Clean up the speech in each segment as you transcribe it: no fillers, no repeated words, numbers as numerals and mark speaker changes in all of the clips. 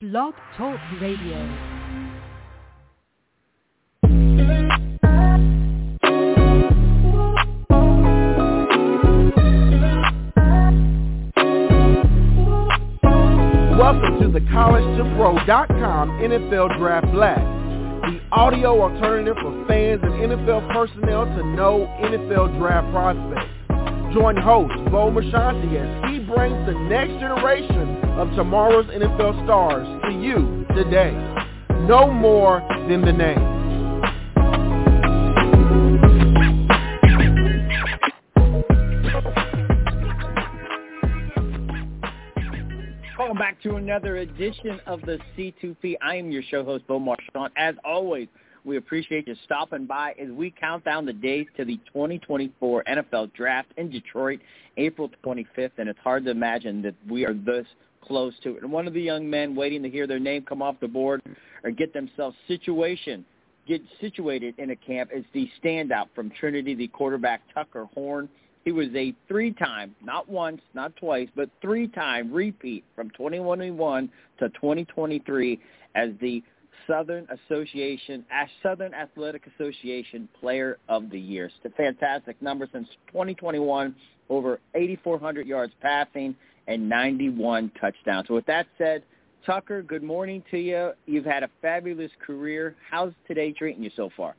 Speaker 1: Blog Talk Radio.
Speaker 2: Welcome to the CollegeToPro.com NFL Draft Blast, the audio alternative for fans and NFL personnel to know NFL draft prospects. Join host Bo Marchionte as he brings the next generation of tomorrow's NFL stars to you today. No more than the name.
Speaker 3: Welcome back to another edition of the C2P. I am your show host, Bo Marchionte. As always, we appreciate you stopping by as we count down the days to the 2024 NFL Draft in Detroit, April 25th, and it's hard to imagine that we are this close to it. And one of the young men waiting to hear their name come off the board or get themselves situated in a camp is the standout from Trinity, the quarterback Tucker Horn. He was a three-time, not once, not twice, but three-time repeat from 2021 to 2023 as the Southern Athletic Association Player of the Year. It's a fantastic number since 2021, over 8,400 yards passing and 91 touchdowns. So with that said, Tucker, good morning to you. You've had a fabulous career. How's today treating you so far?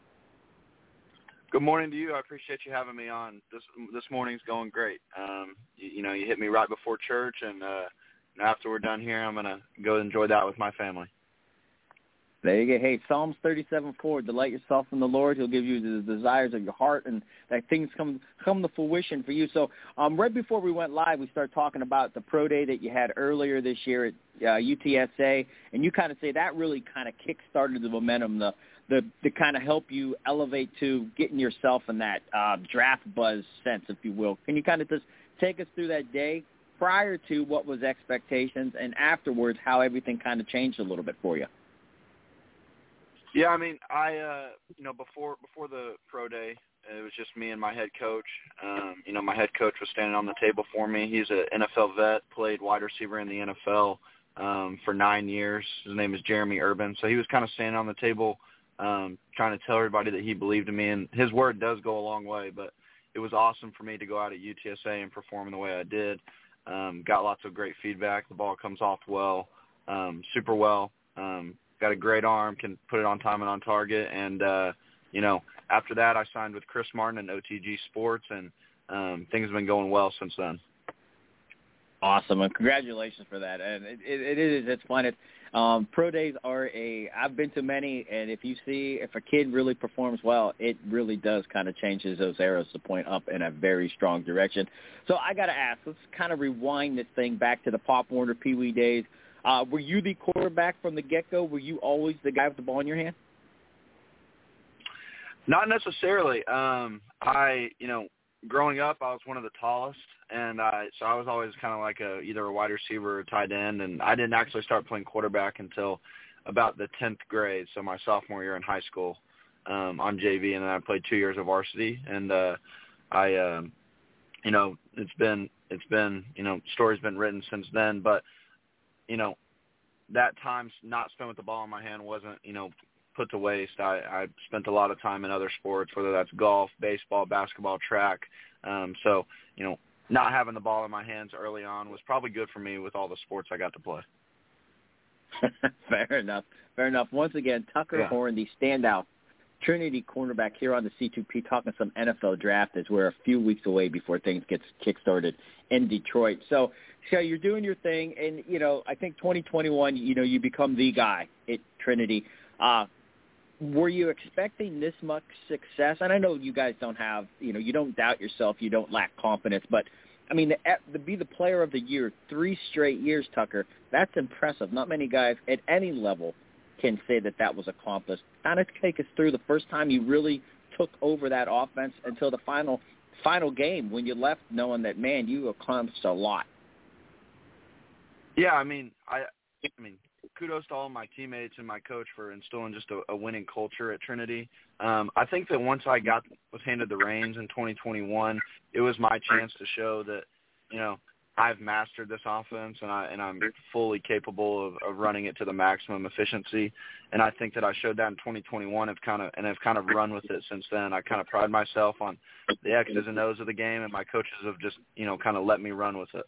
Speaker 4: Good morning to you. I appreciate you having me on. This morning's going great. You hit me right before church, and after we're done here, I'm going to go enjoy that with my family.
Speaker 3: There you go. Hey, Psalms 37:4, delight yourself in the Lord. He'll give you the desires of your heart, and that things come to fruition for you. So right before we went live, we started talking about the pro day that you had earlier this year at UTSA, and you kind of say that really kind of kick-started the momentum, to kind of help you elevate to getting yourself in that draft buzz sense, if you will. Can you kind of just take us through that day prior to what was expectations and afterwards how everything kind of changed a little bit for you?
Speaker 4: Yeah, I mean, before the pro day, it was just me and my head coach. My head coach was standing on the table for me. He's an NFL vet, played wide receiver in the NFL for 9 years. His name is Jeremy Urban. So he was kind of standing on the table trying to tell everybody that he believed in me. And his word does go a long way, but it was awesome for me to go out at UTSA and perform in the way I did. Got lots of great feedback. The ball comes off well, super well. Got a great arm, can put it on time and on target. And, after that I signed with Chris Martin and OTG Sports, and things have been going well since then.
Speaker 3: Awesome, and congratulations for that. And it's fun. Pro days I've been to many, and if a kid really performs well, it really does kind of changes those arrows to point up in a very strong direction. So I got to ask, let's kind of rewind this thing back to the Pop Warner Pee Wee days. Were you the quarterback from the get-go? Were you always the guy with the ball in your hand?
Speaker 4: Not necessarily. Growing up, I was one of the tallest, and so I was always kind of like either a wide receiver or tight end, and I didn't actually start playing quarterback until about the 10th grade, so my sophomore year in high school on JV, and then I played 2 years of varsity, and it's been stories been written since then, but that time not spent with the ball in my hand wasn't, put to waste. I spent a lot of time in other sports, whether that's golf, baseball, basketball, track. Not having the ball in my hands early on was probably good for me with all the sports I got to play.
Speaker 3: Fair enough. Once again, Tucker Horn, the standout Trinity cornerback here on the C2P, talking some NFL draft as we're a few weeks away before things get kick-started in Detroit. So you're doing your thing, and, I think 2021, you become the guy at Trinity. Were you expecting this much success? And I know you guys don't have, you don't doubt yourself, you don't lack confidence, but, I mean, to be the player of the year 3 straight years, Tucker, that's impressive. Not many guys at any level can say that was accomplished. Kind of take us through the first time you really took over that offense until the final game when you left knowing that, man, you accomplished a lot.
Speaker 4: Yeah, I mean, kudos to all my teammates and my coach for instilling just a winning culture at Trinity. I think that once I was handed the reins in 2021, it was my chance to show that, I've mastered this offense, and I'm fully capable of running it to the maximum efficiency. And I think that I showed that in 2021, have kind of run with it since then. I kind of pride myself on the X's and O's of the game, and my coaches have just kind of let me run with it.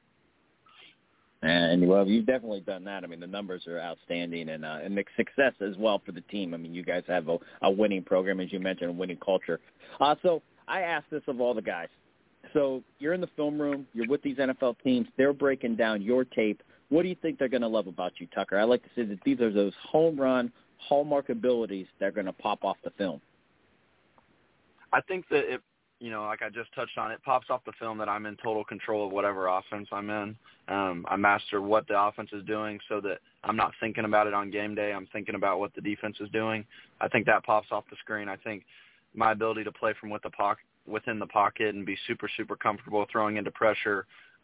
Speaker 3: And well, you've definitely done that. I mean, the numbers are outstanding, and the success as well for the team. I mean, you guys have a winning program, as you mentioned, a winning culture. So I asked this of all the guys. So you're in the film room, you're with these NFL teams, they're breaking down your tape. What do you think they're going to love about you, Tucker? I like to say that these are those home run, hallmark abilities that are going to pop off the film.
Speaker 4: I think that it, like I just touched on, it pops off the film that I'm in total control of whatever offense I'm in. I master what the offense is doing so that I'm not thinking about it on game day. I'm thinking about what the defense is doing. I think that pops off the screen. I think my ability to play from within the pocket and be super, super comfortable throwing into pressure,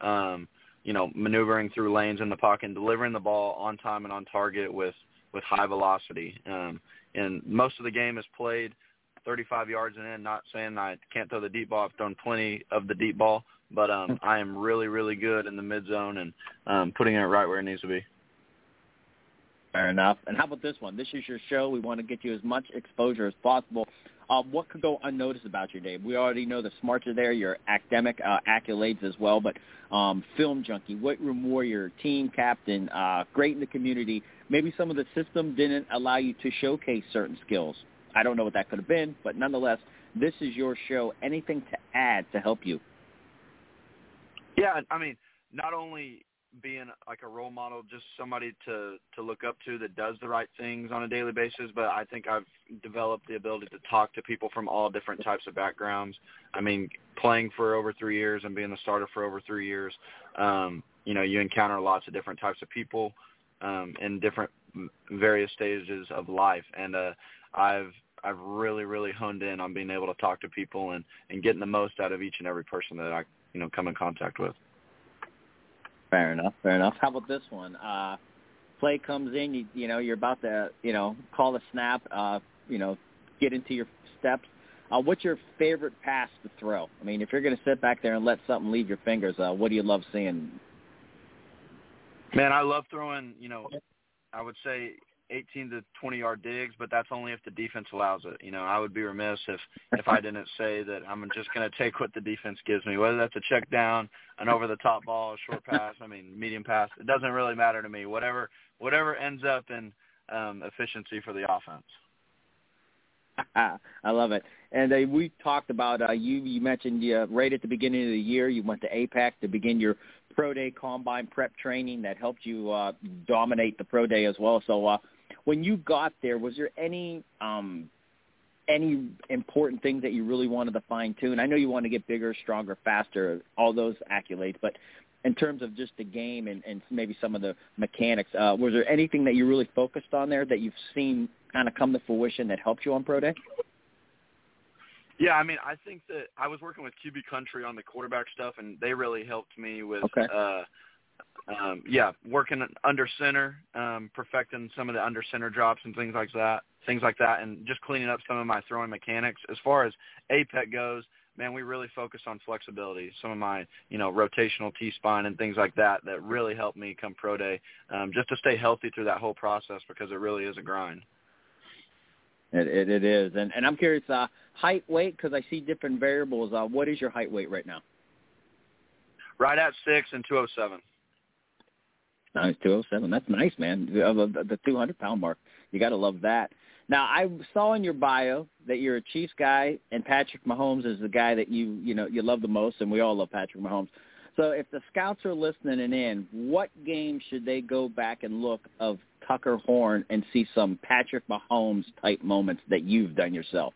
Speaker 4: maneuvering through lanes in the pocket and delivering the ball on time and on target with high velocity. And most of the game is played 35 yards and in, not saying I can't throw the deep ball. I've thrown plenty of the deep ball, but I am really, really good in the mid zone and putting it right where it needs to be.
Speaker 3: Fair enough. And how about this one? This is your show. We want to get you as much exposure as possible. What could go unnoticed about you, Dave? We already know the smarts are there, your academic accolades as well, but film junkie, weight room warrior, team captain, great in the community. Maybe some of the system didn't allow you to showcase certain skills. I don't know what that could have been, but nonetheless, this is your show. Anything to add to help you?
Speaker 4: Yeah, I mean, not only being like a role model, just somebody to look up to that does the right things on a daily basis, but I think I've developed the ability to talk to people from all different types of backgrounds. I mean, playing for over 3 years and being the starter for over 3 years, you encounter lots of different types of people in different various stages of life, and I've really, really honed in on being able to talk to people and getting the most out of each and every person that I come in contact with.
Speaker 3: Fair enough. How about this one? Play comes in, you're about to, call the snap, get into your steps. What's your favorite pass to throw? I mean, if you're going to sit back there and let something leave your fingers, what do you love seeing?
Speaker 4: Man, I love throwing, I would say 18 to 20-yard digs, but that's only if the defense allows it. I would be remiss if I didn't say that I'm just going to take what the defense gives me, whether that's a check down, an over-the-top ball, a short pass, medium pass. It doesn't really matter to me. Whatever ends up in efficiency for the offense.
Speaker 3: I love it. And we talked about you mentioned right at the beginning of the year you went to APAC to begin your Pro Day Combine prep training that helped you dominate the Pro Day as well. So when you got there, was there any important things that you really wanted to fine-tune? I know you want to get bigger, stronger, faster, all those accolades, but in terms of just the game and maybe some of the mechanics, was there anything that you really focused on there that you've seen kind of come to fruition that helped you on Pro Day?
Speaker 4: Yeah, I think that I was working with QB Country on the quarterback stuff, and they really helped me with working under center, perfecting some of the under center drops and things like that, and just cleaning up some of my throwing mechanics. As far as APEC goes, man, we really focus on flexibility. Some of my, rotational T-spine and things like that really helped me come Pro Day, just to stay healthy through that whole process because it really is a grind.
Speaker 3: It is. And I'm curious, height, weight, because I see different variables. What is your height, weight right now?
Speaker 4: Right at 6 and 207.
Speaker 3: Nice, 207. That's nice, man. The 200-pound mark. You got to love that. Now, I saw in your bio that you're a Chiefs guy, and Patrick Mahomes is the guy that you love the most, and we all love Patrick Mahomes. So if the scouts are listening and in, what game should they go back and look of Tucker Horn and see some Patrick Mahomes-type moments that you've done yourself?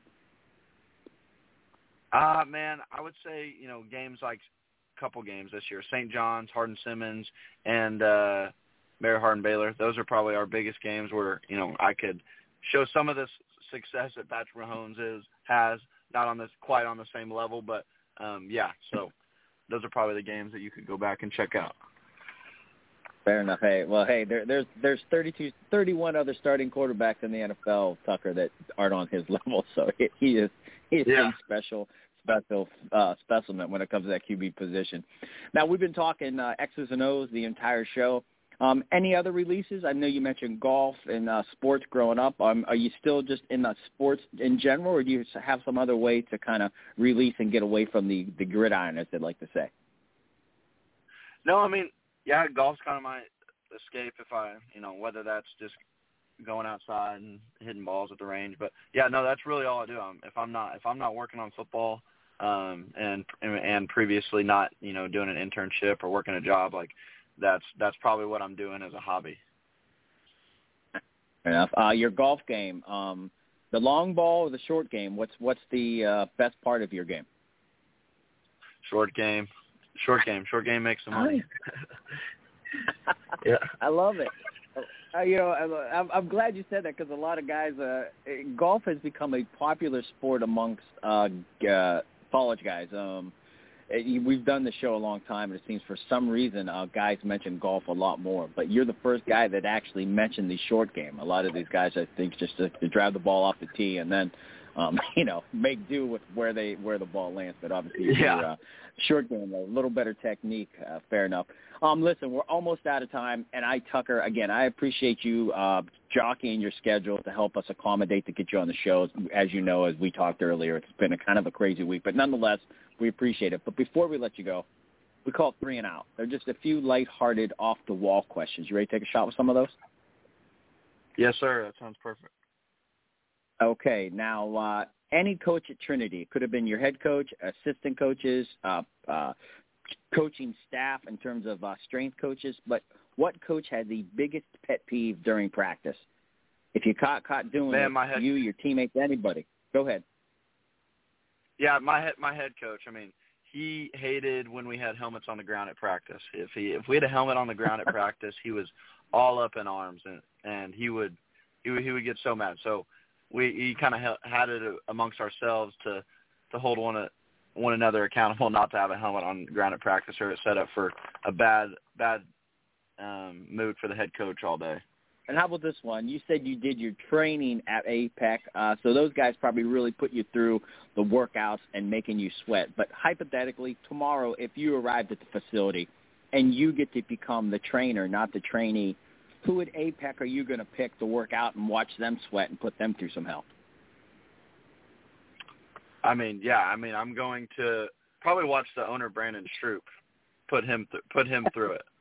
Speaker 4: Man, I would say, games like a couple games this year, St. John's, Hardin-Simmons, and Mary Hardin-Baylor. Those are probably our biggest games where, I could show some of this success that Patrick Mahomes has, not quite on the same level, but, so those are probably the games that you could go back and check out.
Speaker 3: Fair enough. There's 31 other starting quarterbacks in the NFL, Tucker, that aren't on his level. So he is something special, special specimen when it comes to that QB position. Now, we've been talking X's and O's the entire show. Any other releases? I know you mentioned golf and sports growing up. Are you still just in sports in general, or do you have some other way to kind of release and get away from the gridiron, as they like to say?
Speaker 4: No, I mean, yeah, golf's kind of my escape if I, whether that's just going outside and hitting balls at the range. But yeah, no, that's really all I do. If I'm not working on football, and previously not, doing an internship or working a job, like that's probably what I'm doing as a hobby.
Speaker 3: Fair enough. Your golf game, the long ball or the short game? What's the best part of your game?
Speaker 4: Short game. Short game makes the money. Yeah,
Speaker 3: I love it. I'm glad you said that, because a lot of guys, golf has become a popular sport amongst college guys. We've done the show a long time, and it seems for some reason guys mention golf a lot more. But you're the first guy that actually mentioned the short game. A lot of these guys, I think, just to drive the ball off the tee and then, make do with where the ball lands. But obviously, your short game, a little better technique. Fair enough. Listen, we're almost out of time, and Tucker, again, I appreciate you jockeying your schedule to help us accommodate to get you on the show. As you know, as we talked earlier, it's been a kind of a crazy week, but nonetheless, we appreciate it. But before we let you go, we call it 3 and Out. They're just a few lighthearted, off-the-wall questions. You ready to take a shot with some of those?
Speaker 4: Yes, sir. That sounds perfect.
Speaker 3: Okay. Now, any coach at Trinity, it could have been your head coach, assistant coaches, coaching staff in terms of strength coaches, but what coach had the biggest pet peeve during practice? If you caught doing it, your teammates, anybody. Go ahead.
Speaker 4: Yeah, my head coach. I mean, he hated when we had helmets on the ground at practice. If we had a helmet on the ground at practice, he was all up in arms, and he would get so mad. So he kind of had it amongst ourselves to hold one another accountable not to have a helmet on the ground at practice, or it's set up for a bad mood for the head coach all day.
Speaker 3: And how about this one? You said you did your training at APEC, so those guys probably really put you through the workouts and making you sweat. But hypothetically, tomorrow, if you arrived at the facility and you get to become the trainer, not the trainee, who at APEC are you going to pick to work out and watch them sweat and put them through some hell?
Speaker 4: I'm going to probably watch the owner, Brandon Stroop, put him through it.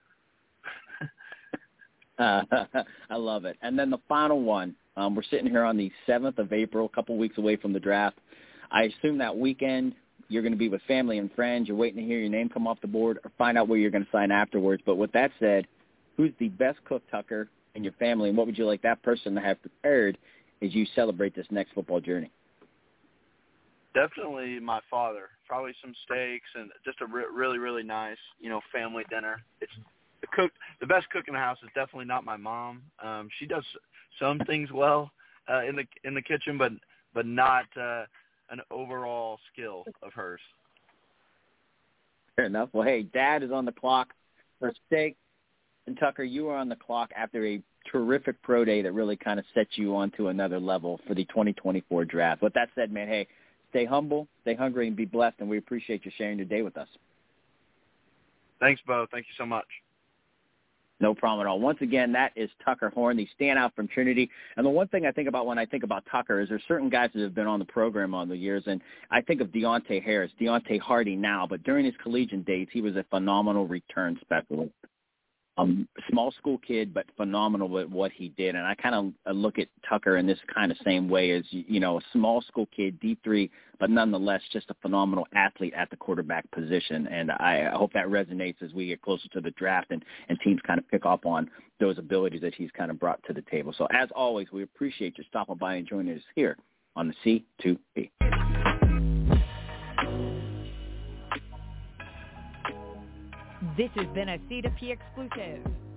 Speaker 3: I love it. And then the final one, we're sitting here on the 7th of April, a couple weeks away from the draft. I assume that weekend you're going to be with family and friends. You're waiting to hear your name come off the board or find out where you're going to sign afterwards. But with that said, who's the best cook, Tucker, in your family, and what would you like that person to have prepared as you celebrate this next football journey?
Speaker 4: Definitely my father. Probably some steaks and just a really, really nice, family dinner. It's the best cook in the house is definitely not my mom. She does some things well in the kitchen, but not an overall skill of hers.
Speaker 3: Fair enough. Well, hey, Dad is on the clock for steak, and Tucker, you are on the clock after a terrific pro day that really kind of sets you onto another level for the 2024 draft. With that said, man, hey, stay humble, stay hungry, and be blessed, and we appreciate you sharing your day with us.
Speaker 4: Thanks, Bo. Thank you so much.
Speaker 3: No problem at all. Once again, that is Tucker Horn, the standout from Trinity. And the one thing I think about when I think about Tucker is there's certain guys that have been on the program on the years, and I think of Deontay Harris, Deontay Hardy now, but during his collegiate days, he was a phenomenal return specialist. Small school kid, but phenomenal at what he did. And I kind of look at Tucker in this kind of same way as, a small school kid, D3, but nonetheless just a phenomenal athlete at the quarterback position. And I hope that resonates as we get closer to the draft and teams kind of pick up on those abilities that he's kind of brought to the table. So as always, we appreciate you stopping by and joining us here on the C2B.
Speaker 1: This has been a C2P exclusive.